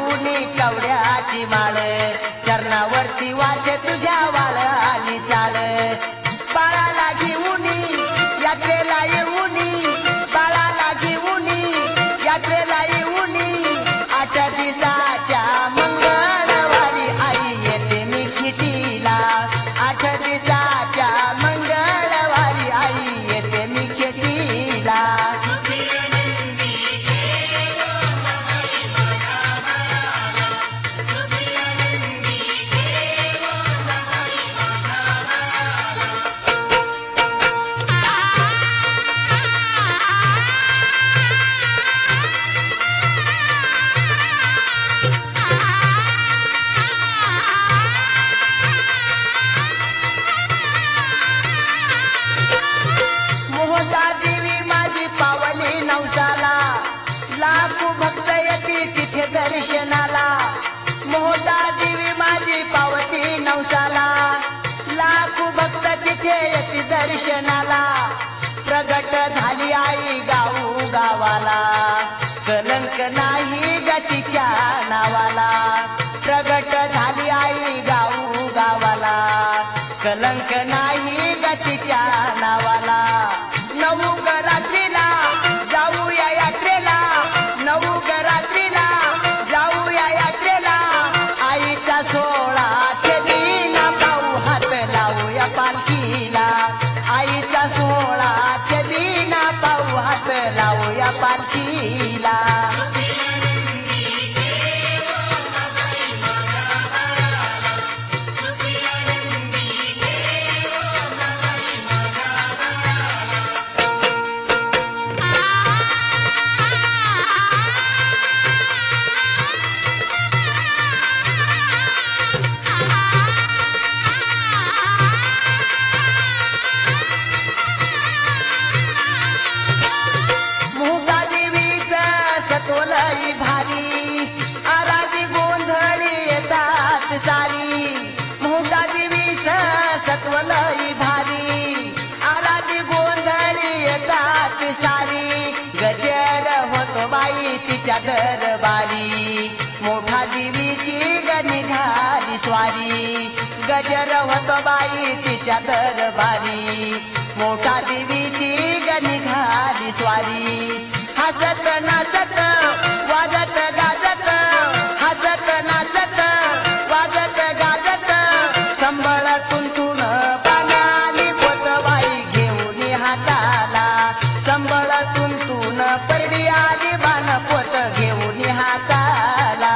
घालूनी कवड्याची माळ चरणावरती वाचे तुझ्या वाळ आणि चाळ बाळाला घेऊनी यात्रेला येऊनी बाळाला घेऊनी यात्रेला येऊनी 8 दिवसाच्या मंगळवारी आई येते मिखिटीला 8 दिवसाच्या मंगळवारी आई येते मिखिटीला नवसाला लाखो भक्त येती तिथे दर्शनाला मोहता देवी माझी पावती नवसाला लाखो भक्त तिथे येती दर्शनाला प्रगट झाली आई गाऊ गावाला कलंक नाही गतीच्या नावाला प्रगट झाली आई गाऊ गावाला कलंक नाही गतीच्या नावाला नऊ रात्रीला जाऊया यात्रेला नऊ रात्रीला जाऊया यात्रेला आईचा 16 दिना पाऊ हात लावूया पालखीला आईचा 16 दिना पाऊ हात लावूया पालखीला सतोलाई भारी आराधी गोंधळी येतात सारी मोहता देवीच सतवलई भारी आराधी गोंधळी येतात सारी गजर होतो बाई तिच्या दरबारी मोठा देवीची निघाली स्वारी गजर होतो बाई तिच्या दरबारी मोठा देवीची निघाली स्वारी हसत नाचत वाजत गाजत हसत नाचत वाजत गाजत संबळातून तुन पानानी कोतवाई घेऊन हाताला संबळातून तुन परडी आली बाण पोत घेऊन हाताला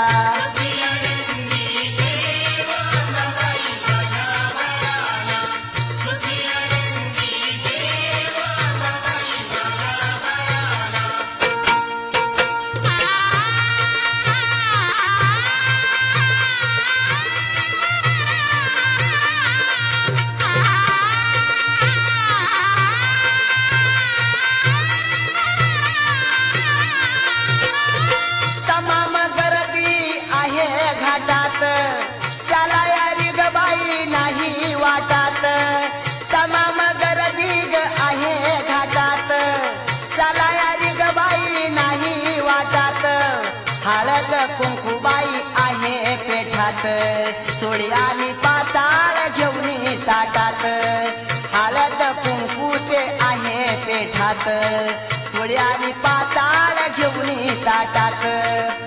त्याला यारी ग बाई नाही वाटात तमाम गरजी ग आहे घाटात त्याला यारी ग बाई नाही वाटात हळद कुंकुबाई आहे पेठात सोळी आणि पाताळ घेऊन ताटात हळद कुंकूचे आहे पेठात सोळी आणि पाताळ घेऊन ताटात